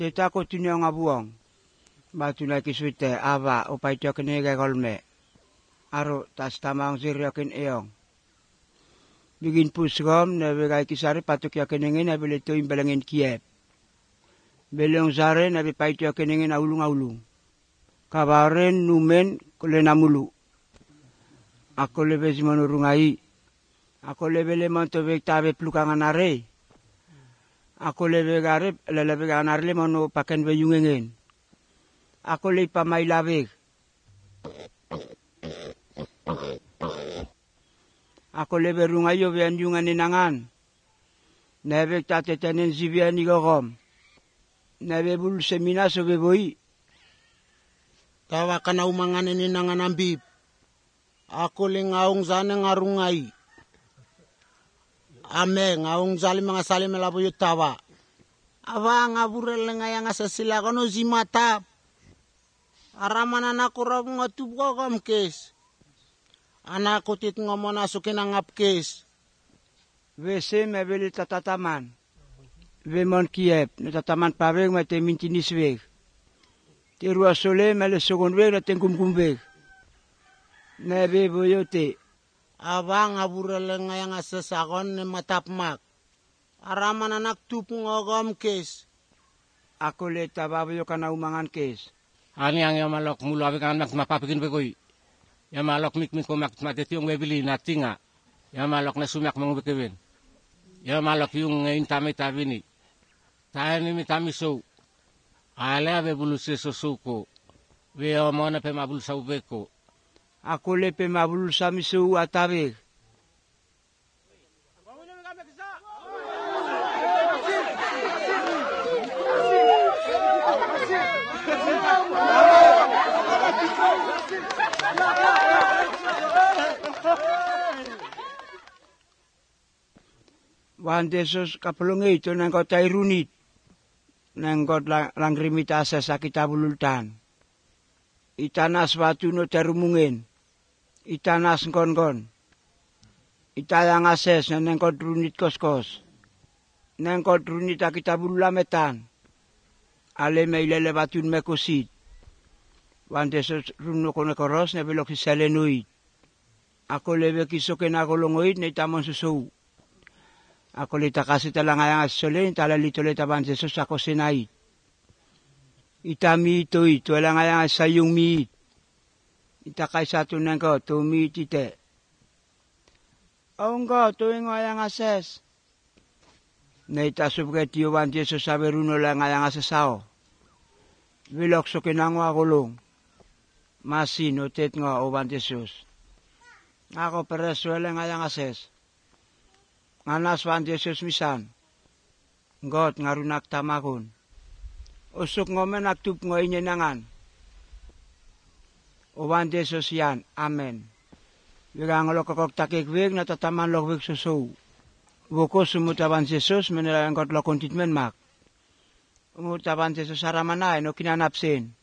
Teta ko tunyo nga buong. Batu na kiswite ava upay tiyo kinigay kolme. Aro tas tamang siryo kin eong. Bigin puskom na bigay kisari patuk ya kiningin na bilito yung balangin Kiev. Belong sare na bipay tiyo kiningin na ulung-ulung. Kabaren numen kule namulu. Ako lebe si manurungai. Ako lebe le mantovek tabe plukangan are. Ako lebe garep lelebe ganar le mano paken be yungengin. Ako le pamay labek. Ako lebe rungayo bian yungan ninangan. Nebe tatetenen zibian igogom. Nebe bul semina so beboi. Tawa kana umangan ninangan ambib. Ako le ngaung zane ngarungai. Ame ngaung zali mga sali melabo yutawa. Ava ngaburel ngayang asasila kono zimata. Araman anak kurab ngatubo kom kes. Anak kutit ngomong asukin ang apkes. Vese mebeli tatataman. Vemon Kiev. Natataman paveg mate mintinis veg. Tirua sole mele sogon veg na tengkumkum veg. Nebe boyote. Abang aburel ngayang asasakon ne matapmak. Araman anak tup ngogom kes. Ako le tababayo ka na umangan kes. Ani ang yamalok mulu abig anak mapapikin begoy. Yamalok mikmik ko mateti yung bebili na tinga. Yamalok na sumak mga bekewin. Yamalok yung intame tabini. Tayo ni mitami so. Ale abe bulu se sosuko. Ve omona pe mabul sa ubeko. Ako le pe mabul sa miso atabig. Wandesos kapulungi ito nang kota irunit. Nang kot langrimita sa sakita bulultan. Itanas batu no terumungin. Itanas ngkon-kon. Itayang ases na nang kot runit kos-kos. Nang kot runit akita bululametan. Ale may lele batun me kosit. Wandesos runo kone koros na bilok si selenoid. Ako lebe kisokin ako longoid na itamon susou. Ako lita kasi talangayang asolen, talalito lita bansesos ako sinait. Itami ito, langayang asayong miit. Itakay sa tunan ko, tumiit ite. Aung ko, tuwing ngayang ases. Na itasub kay tiyo bansesos sabi runo langayang asasao. Bilok so kinango ako long. Masin o tet nga o bansesos. Ako pereso langayang ases. Nganas wan Jesus misan. Ngot ngarunak tamakon. Usuk ngomen aktup ngoy nyenangan. O wan Jesus yan. Amen. Bigang lokokok takikwig na tataman lokwig susu. Buko sumutaban Jesus menelayang kot lokon titmen mak. Umutaban Jesus aramanay no kinanapsin.